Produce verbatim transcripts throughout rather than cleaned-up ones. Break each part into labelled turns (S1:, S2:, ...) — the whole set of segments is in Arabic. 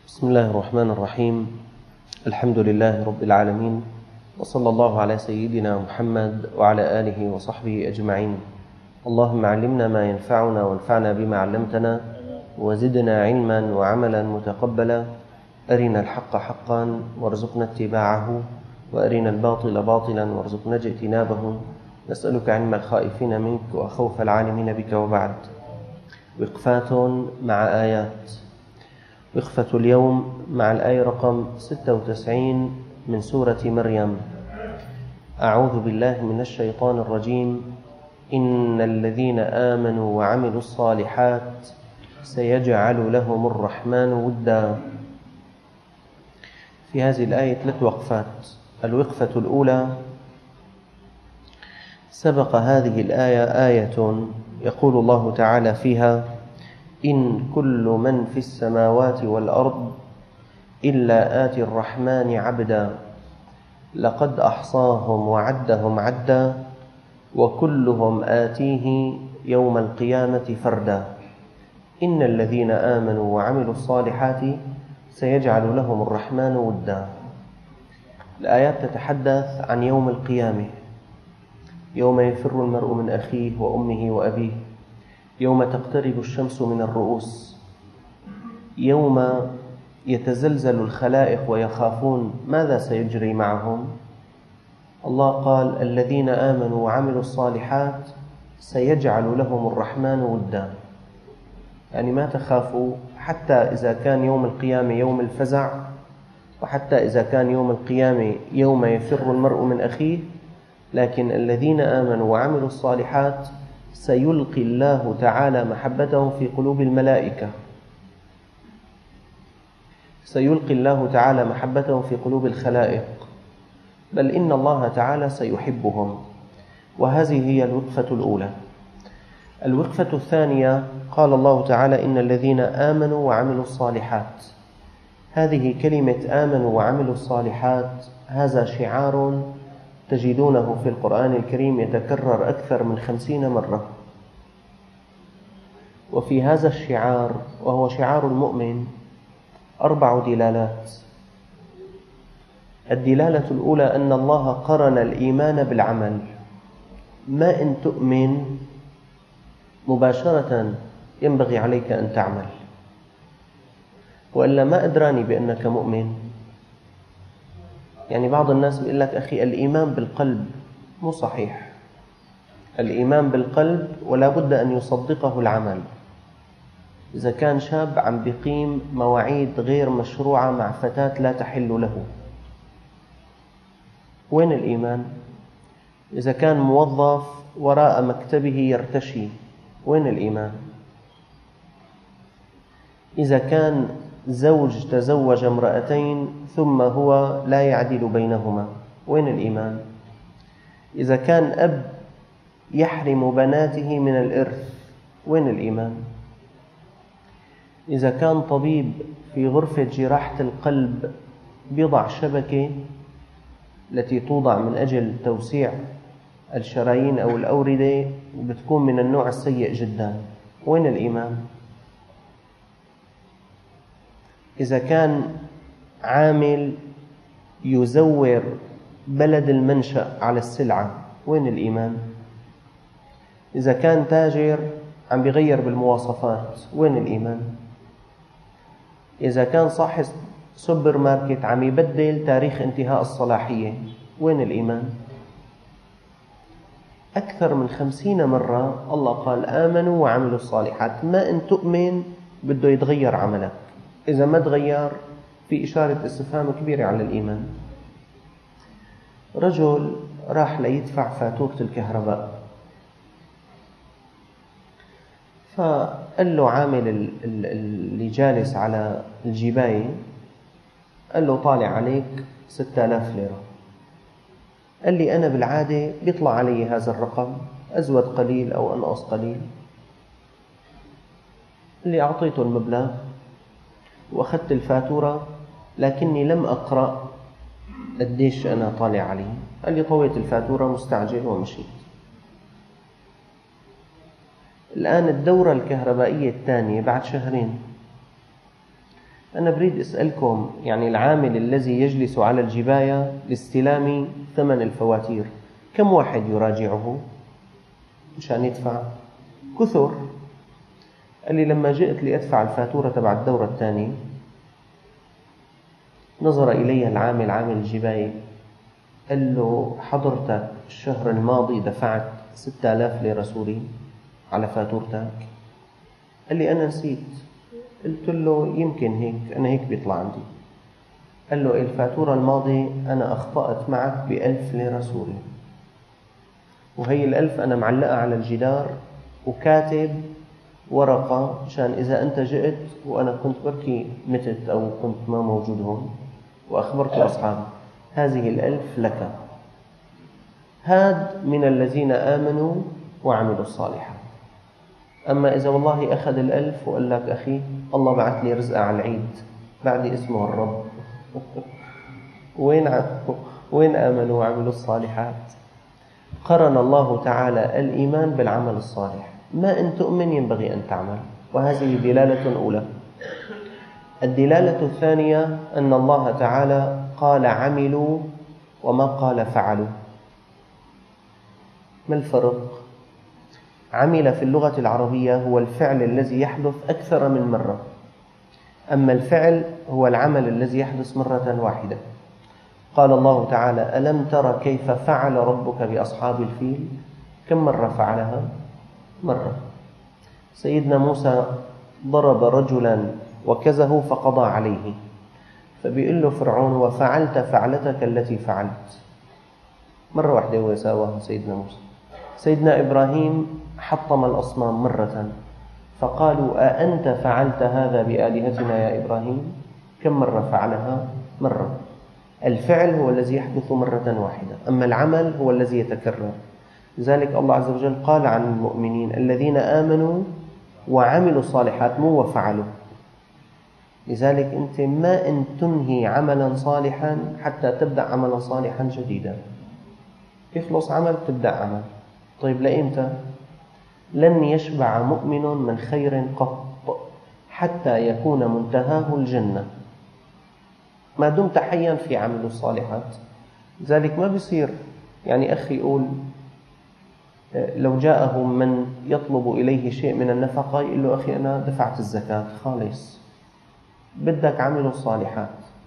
S1: بسم الله الرحمن الرحيم. الحمد لله رب العالمين، وصلى الله على سيدنا محمد وعلى آله وصحبه أجمعين. اللهم علمنا ما ينفعنا وانفعنا بما علمتنا وزدنا علما وعملا متقبلا. أرنا الحق حقا وارزقنا اتباعه، وأرنا الباطل باطلا وارزقنا اجتنابه. نسألك علم الخائفين منك وخوف العالمين بك. وبعد، وقفات مع آيات. وقفة اليوم مع الآية رقم ستة وتسعين من سورة مريم. أعوذ بالله من الشيطان الرجيم. إن الذين آمنوا وعملوا الصالحات سيجعل لهم الرحمن ودا. في هذه الآية ثلاث وقفات. الوقفة الأولى: سبق هذه الآية آية يقول الله تعالى فيها: إن كل من في السماوات والأرض إلا آتي الرحمن عبدا لقد أحصاهم وعدهم عدا وكلهم آتيه يوم القيامة فردا. إن الذين آمنوا وعملوا الصالحات سيجعل لهم الرحمن ودا. الآيات تتحدث عن يوم القيامة، يوم يفر المرء من أخيه وأمه وأبيه، يوم تقترب الشمس من الرؤوس، يوم يتزلزل الخلائق ويخافون ماذا سيجري معهم. الله قال: الذين آمنوا وعملوا الصالحات سيجعل لهم الرحمن ودا، يعني ما تخافوا حتى إذا كان يوم القيامة يوم الفزع، وحتى إذا كان يوم القيامة يوم يفر المرء من أخيه، لكن الذين آمنوا وعملوا الصالحات سيلقي الله تعالى محبتهم في قلوب الملائكة، سيلقي الله تعالى محبتهم في قلوب الخلائق، بل إن الله تعالى سيحبهم. وهذه هي الوقفة الأولى. الوقفة الثانية: قال الله تعالى: إن الذين آمنوا وعملوا الصالحات. هذه كلمة آمنوا وعملوا الصالحات هذا شعار تجدونه في القرآن الكريم يتكرر أكثر من خمسين مرة. وفي هذا الشعار، وهو شعار المؤمن، أربع دلالات. الدلالة الأولى أن الله قرن الإيمان بالعمل. ما إن تؤمن مباشرة ينبغي عليك أن تعمل، وإلا ما أدراني بأنك مؤمن. يعني بعض الناس بيقول لك: أخي الإيمان بالقلب. مو صحيح. الإيمان بالقلب ولا بد أن يصدقه العمل. إذا كان شاب عم بيقيم مواعيد غير مشروعة مع فتاة لا تحل له، وين الإيمان؟ إذا كان موظف وراء مكتبه يرتشي، وين الإيمان؟ إذا كان زوج تزوج امرأتين ثم هو لا يعدل بينهما، وين الإيمان؟ إذا كان أب يحرم بناته من الإرث، وين الإيمان؟ إذا كان طبيب في غرفة جراحة القلب بيضع شبكة التي توضع من أجل توسيع الشرايين أو الأوردة بتكون من النوع السيء جدا، وين الإيمان؟ إذا كان عامل يزور بلد المنشأ على السلعة، وين الإيمان؟ إذا كان تاجر عم بيغير بالمواصفات، وين الإيمان؟ إذا كان صاحب سوبر ماركت عم يبدل تاريخ انتهاء الصلاحية، وين الإيمان؟ أكثر من خمسين مرة الله قال: آمنوا وعملوا الصالحات. ما إن تؤمن بده يتغير عملك، إذا ما تغير في إشارة استفهام كبيرة على الإيمان. رجل راح ليدفع فاتورة الكهرباء، فقال له عامل اللي جالس على الجباية، قال له: طالع عليك ستة آلاف ليرة. قال لي: أنا بالعادة بيطلع علي هذا الرقم، أزود قليل أو أنقص قليل. اللي أعطيته المبلغ وأخذت الفاتورة، لكني لم أقرأ قديش أنا طالع عليه. قال لي: طويت الفاتورة مستعجل ومشيت. الآن الدورة الكهربائية الثانية بعد شهرين، أنا بريد أسألكم، يعني العامل الذي يجلس على الجباية لاستلام ثمن الفواتير كم واحد يراجعه مشان يدفع؟ كثر. قال لي لما جئت لأدفع الفاتورة تبع الدورة الثانية نظر إلي العامل عامل الجباية قال له حضرتك الشهر الماضي دفعت ستة آلاف ليرة سوري على فاتورتك؟ قال لي أنا نسيت. قلت له يمكن هيك، أنا هيك بيطلع عندي. قال له الفاتورة الماضي أنا أخطأت معك بألف ليرة سوري، وهي الألف أنا معلقة على الجدار وكاتب ورقة مشان إذا أنت جئت وأنا كنت بركي متت أو كنت ما موجود هون وأخبرت أصحابي، هذه الألف لك. هاد من الذين آمنوا وعملوا الصالحات. أما إذا والله أخذ الألف وقال لك أخي الله بعث لي رزقة على العيد بعد اسمه الرب وين وين آمنوا وعملوا الصالحات؟ قرن الله تعالى الإيمان بالعمل الصالح. ما إن تؤمن ينبغي أن تعمل، وهذه دلالة أولى. الدلالة الثانية أن الله تعالى قال عملوا وما قال فعلوا. ما الفرق؟ عمل في اللغة العربية هو الفعل الذي يحدث أكثر من مرة، أما الفعل هو العمل الذي يحدث مرة واحدة. قال الله تعالى ألم تر كيف فعل ربك بأصحاب الفيل؟ كم مرة فعلها؟ مرة. سيدنا موسى ضرب رجلا وكزه فقضى عليه، فبيقول له فرعون وفعلت فعلتك التي فعلت. مرة واحدة هو ساواها سيدنا موسى. سيدنا إبراهيم حطم الأصنام مرة، فقالوا أأنت فعلت هذا بآلهتنا يا إبراهيم؟ كم مرة فعلها؟ مرة. الفعل هو الذي يحدث مرة واحدة، أما العمل هو الذي يتكرر. لذلك الله عز وجل قال عن المؤمنين الذين آمنوا وعملوا الصالحات، مو وفعلوا. لذلك أنت ما أن تنهي عملا صالحا حتى تبدأ عملا صالحا جديدا. يخلص عمل تبدأ عمل. طيب لإمتى؟ لن يشبع مؤمن من خير قط حتى يكون منتهاه الجنة ما دمت حيا في عمل الصالحات. لذلك ما بيصير يعني أخي يقول لو جاءه من يطلب إليه شيء من النفقة يقول له أخي أنا دفعت الزكاة خالص، بدك عمل الصالحات.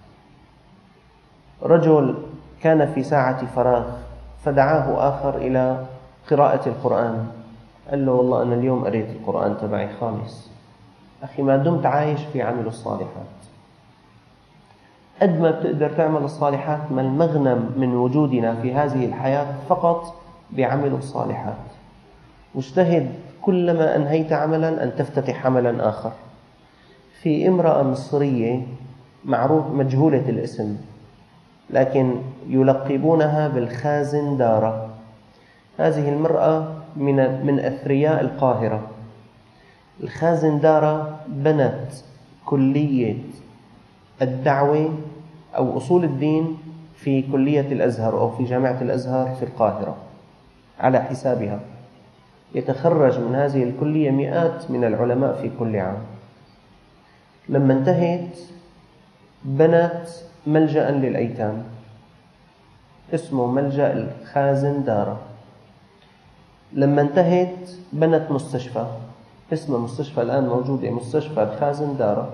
S1: رجل كان في ساعة فراغ فدعاه آخر إلى قراءة القرآن، قال له والله أنا اليوم قريت القرآن تبعي خالص. أخي ما دمت عايش في عمل الصالحات، قد ما بتقدر تعمل الصالحات. ما المغنم من وجودنا في هذه الحياة فقط بعمل الصالحات. واجتهد كلما أنهيت عملا أن تفتتح عملا آخر. في امرأة مصرية معروف مجهولة الاسم لكن يلقبونها بالخازن دارة. هذه المرأة من من أثرياء القاهرة. الخازن دارة بنت كلية الدعوة أو أصول الدين في كلية الأزهر أو في جامعة الأزهر في القاهرة على حسابها. يتخرج من هذه الكلية مئات من العلماء في كل عام. لما انتهت بنت ملجأ للأيتام اسمه ملجأ الخازن دارة. لما انتهت بنت مستشفى اسمه مستشفى الآن موجودة مستشفى الخازن دارة.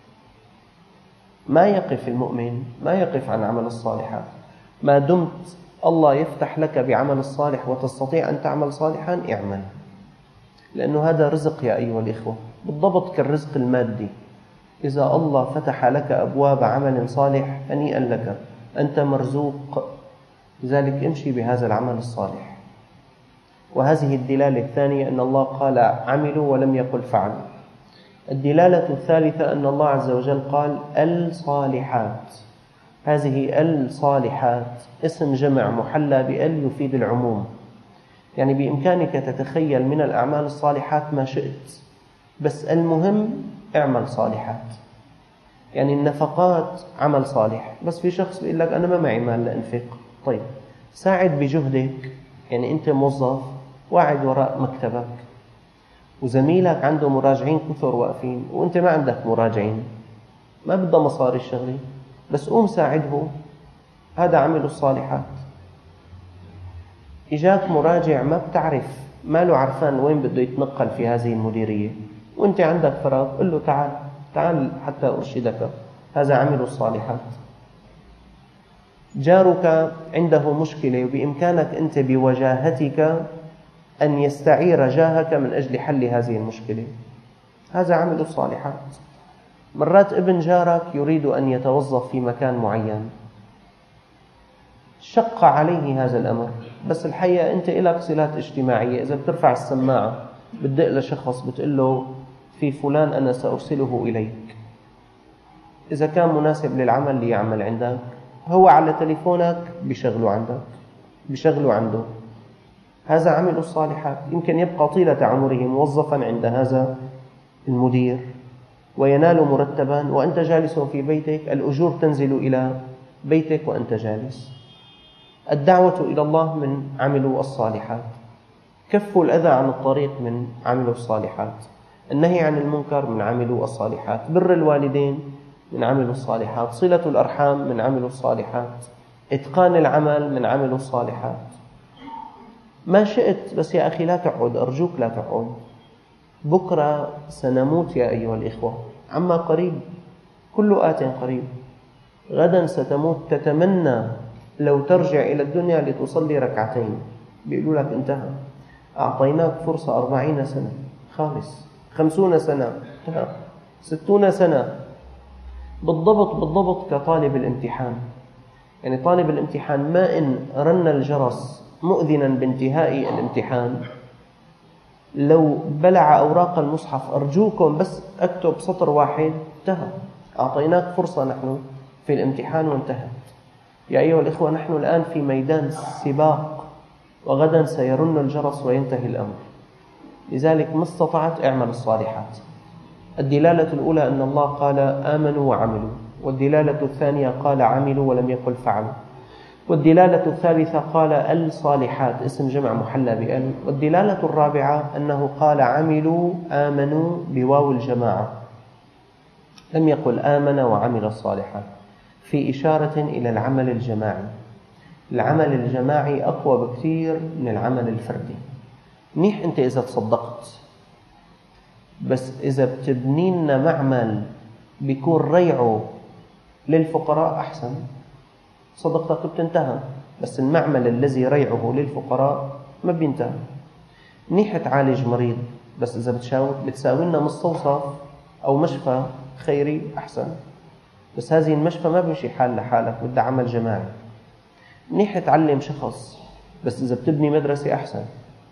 S1: ما يقف المؤمن ما يقف عن عمل الصالحات. ما دمت الله يفتح لك بعمل الصالح وتستطيع أن تعمل صالحا اعمل، لأنه هذا رزق يا أيها الإخوة، بالضبط كالرزق المادي. إذا الله فتح لك أبواب عمل صالح هنيئا لك، أنت مرزوق. لذلك امشي بهذا العمل الصالح. وهذه الدلالة الثانية أن الله قال عملوا ولم يقل فعلوا. الدلالة الثالثة أن الله عز وجل قال الصالحات. هذه الصالحات اسم جمع محلى بأل يفيد العموم، يعني بإمكانك تتخيل من الأعمال الصالحات ما شئت، بس المهم اعمل صالحات. يعني النفقات عمل صالح، بس في شخص بيقول لك أنا ما معي مال لأنفق. طيب ساعد بجهدك. يعني أنت موظف واعد وراء مكتبك وزميلك عنده مراجعين كثر واقفين وأنت ما عندك مراجعين، ما بدها مصاري الشغلة، بس قوم ساعده، هذا عمل الصالحات. إجاك مراجع ما بتعرف، ما له عرفان وين بده يتنقل في هذه المديرية، وانت عندك فراغ، قل له تعال تعال حتى أرشدك، هذا عمل الصالحات. جارك عنده مشكلة وبإمكانك أنت بوجاهتك أن يستعير جاهك من أجل حل هذه المشكلة، هذا عمل الصالحات. مرات ابن جارك يريد أن يتوظف في مكان معين، شق عليه هذا الأمر، بس الحقيقة أنت إلك صلات اجتماعية، إذا بترفع السماعة بتدق لشخص بتقول له في فلان أنا سأرسله إليك، إذا كان مناسب للعمل ليعمل عندك، هو على تليفونك بشغله عندك بشغله عنده، هذا عمل الصالحات. يمكن يبقى طيلة عمره موظفا عند هذا المدير وينال مرتبا وأنت جالس في بيتك، الأجور تنزل إلى بيتك وأنت جالس. الدعوة إلى الله من عمل الصالحات، كف الأذى عن الطريق من عمل الصالحات، النهي عن المنكر من عمل الصالحات، بر الوالدين من عمل الصالحات، صلة الأرحام من عمل الصالحات، إتقان العمل من عمل الصالحات. ما شئت، بس يا أخي لا تقعد، أرجوك لا تقعد، بكرة سنموت يا أيها الإخوة، عما قريب، كل آت قريب، غدا ستموت، تتمنى لو ترجع إلى الدنيا لتصلي ركعتين، بيقولوا لك انتهى، أعطيناك فرصة أربعين سنة، خالص خمسون سنة، انتهى، ستون سنة، بالضبط بالضبط كطالب الامتحان. يعني طالب الامتحان ما إن رن الجرس مؤذنا بانتهاء الامتحان، لو بلع أوراق المصحف أرجوكم بس أكتب سطر واحد، انتهى، أعطيناك فرصة نحن في الامتحان وانتهى. يا أيها الإخوة، نحن الآن في ميدان سباق، وغدا سيرن الجرس وينتهي الأمر، لذلك ما استطعت اعمل الصالحات. الدلالة الأولى أن الله قال آمنوا وعملوا، والدلالة الثانية قال عملوا ولم يقل فعلوا، والدلالة الثالثة قال الصالحات اسم جمع محلى بأل، والدلالة الرابعة أنه قال عملوا آمنوا بواو الجماعة، لم يقل آمن وعمل الصالحات، في إشارة إلى العمل الجماعي. العمل الجماعي أقوى بكثير من العمل الفردي. منيح أنت إذا تصدقت، بس إذا بتبنينا معمل بيكون ريعه للفقراء أحسن، صدقتك بتنتهى، بس المعمل الذي ريعه للفقراء ما بينتهى. منيح تعالج مريض، بس إذا بتساوي لنا مستوصف أو مشفى خيري أحسن، بس هذه المشفى ما بيمشي حال لحالك، بدها عمل جماعي. منيح تعلم شخص، بس إذا بتبني مدرسة أحسن.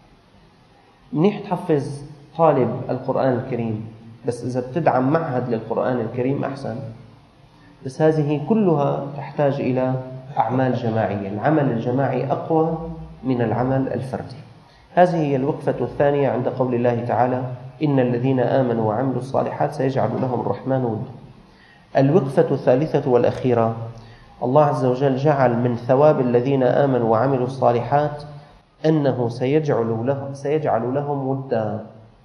S1: منيح تحفظ طالب القرآن الكريم، بس إذا بتدعم معهد للقرآن الكريم أحسن. بس هذه كلها تحتاج إلى أعمال جماعية، العمل الجماعي أقوى من العمل الفردي. هذه هي الوقفة الثانية عند قول الله تعالى إن الذين آمنوا وعملوا الصالحات سيجعل لهم الرحمن ودا. الوقفة الثالثة والأخيرة، الله عز وجل جعل من ثواب الذين آمنوا وعملوا الصالحات أنه سيجعل لهم, سيجعل لهم ودا.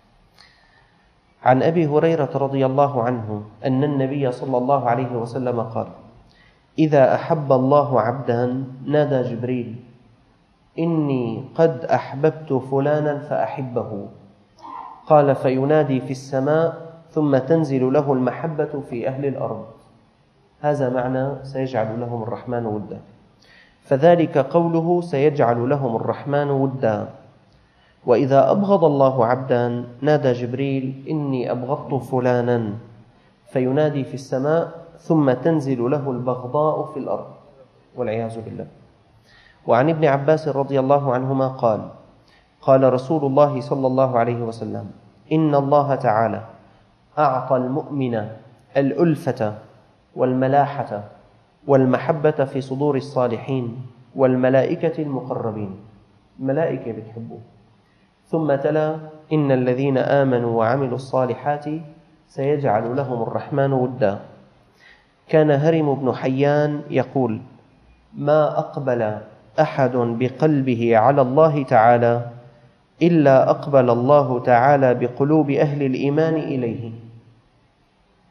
S1: عن أبي هريرة رضي الله عنه أن النبي صلى الله عليه وسلم قال إذا أحب الله عبدا نادى جبريل إني قد أحببت فلانا فأحبه، قال فينادي في السماء ثم تنزل له المحبة في أهل الأرض. هذا معنى سيجعل لهم الرحمن ودا، فذلك قوله سيجعل لهم الرحمن ودا. وإذا أبغض الله عبدا نادى جبريل إني أبغضت فلانا، فينادي في السماء ثم تنزل له البغضاء في الأرض والعياذ بالله. وعن ابن عباس رضي الله عنهما قال قال رسول الله صلى الله عليه وسلم إن الله تعالى أعطى المؤمن الألفة والملاحة والمحبة في صدور الصالحين والملائكة المقربين، الملائكة بتحبه. ثم تلا إن الذين آمنوا وعملوا الصالحات سيجعل لهم الرحمن ودا. كان هرم بن حيان يقول ما أقبل أحد بقلبه على الله تعالى إلا أقبل الله تعالى بقلوب أهل الإيمان إليه.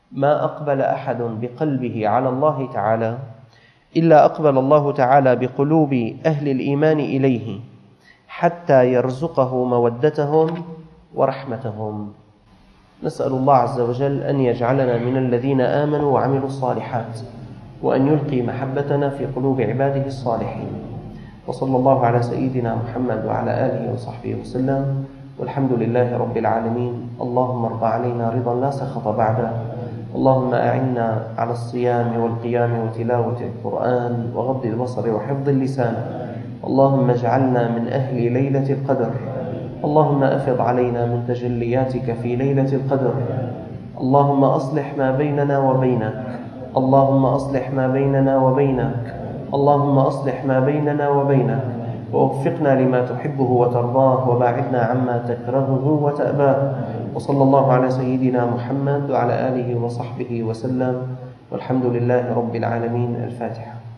S1: ما أقبل أحد بقلبه على الله تعالى إلا أقبل الله تعالى بقلوب أهل الإيمان إليه حتى يرزقه مودتهم ورحمتهم. نسأل الله عز وجل أن يجعلنا من الذين آمنوا وعملوا الصالحات، وأن يلقي محبتنا في قلوب عباده الصالحين. وصلى الله على سيدنا محمد وعلى آله وصحبه وسلم، والحمد لله رب العالمين. اللهم ارض علينا رضا لا سخط بعده، اللهم أعنا على الصيام والقيام وتلاوة القرآن وغض البصر وحفظ اللسان. اللهم اجعلنا من أهل ليلة القدر. اللهم أفض علينا من تجلياتك في ليلة القدر. اللهم أصلح ما بيننا وبينك اللهم أصلح ما بيننا وبينك اللهم أصلح ما بيننا وبينك ووفقنا لما تحبه وترضاه، وباعدنا عما تكرهه وتأباه. وصلى الله على سيدنا محمد وعلى آله وصحبه وسلم، والحمد لله رب العالمين. الفاتحة.